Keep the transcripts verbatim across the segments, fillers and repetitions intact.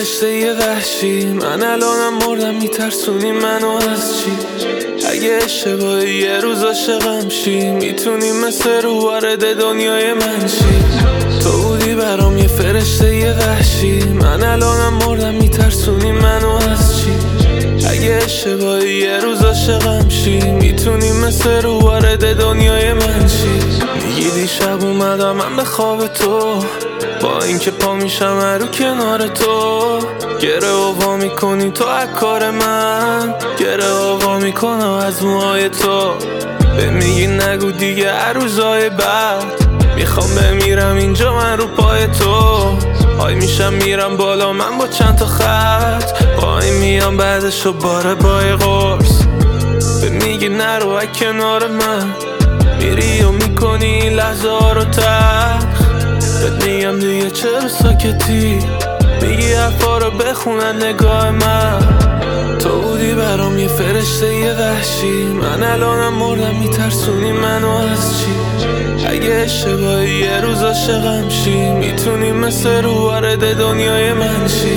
فرشته یه وحشی، من الانم مردم میترسونی منو از چی؟ اگه اشتباهی یه روز عاشقم شی، میتونی مثل رو وارد دنیای من شی. تو بودی برام یه فرشته یه وحشی، من الانم مردم میترسونی منو از چی؟ اگه اشتباهی یه روز عاشقم شی، میتونی مثل رو وارد دنیای من شی. میگی دیشب اومدم من به خواب تو، با اینکه پا میشم رو کنار تو. گره آوا میکنی تو از کار من، گره آوا میکنم از موهای تو. به میگی نگو دیگه هر روزای بعد، میخوام بمیرم اینجا من رو پای تو. های میشم میرم بالا من با چند تا خط، پای میام بعدشو باره بای قرص. به میگی نرو از کنار من، میری و میکنی لحظه ها رو تلخ. بهت میگم دیگه چرا ساکتی، میگی حرفا رو بخونن نگاه من. تو بودی برام یه فرشته یه وحشی، من الانم مردم میترسونی منو از چی؟ اگه اشتباهی یه روز عاشقم شی، میتونی مثل رو وارد دنیای من شی.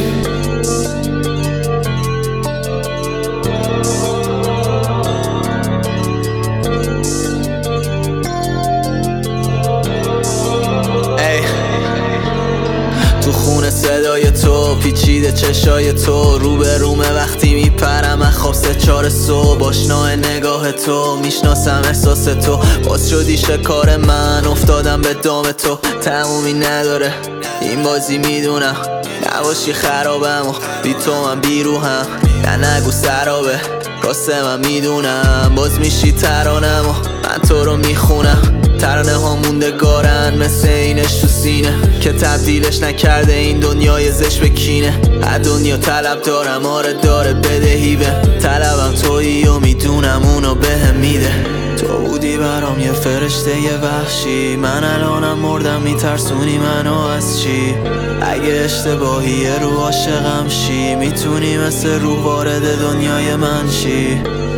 تو خونه صدای تو، پیچیده چشای تو، رو به رومه وقتی میپرم از خواب سه چار صبح. آشنای نگاه تو، میشناسم احساس تو، باز شدی شکار من، افتادم به دام تو. تمومی نداره این بازی میدونم، نباشی خرابم و بی تو من بیروهم. نه نگو سرابه واسه من میدونم، باز میشی ترانم و من تو رو میخونم. ترانه ها موندگارن مثل اینش تو سینه، که تبدیلش نکرده این دنیای زش به کینه. از دنیا طلب دارم، آره داره بدهی به طلبم تویی و میدونم اونو بهم میده. تو بودی برام یه فرشته یه وحشی، من الانم مردم میترسونی منو از چی؟ اگه اشتباهی یه رو عاشقم شی، میتونی مثل رو وارد دنیای من شی.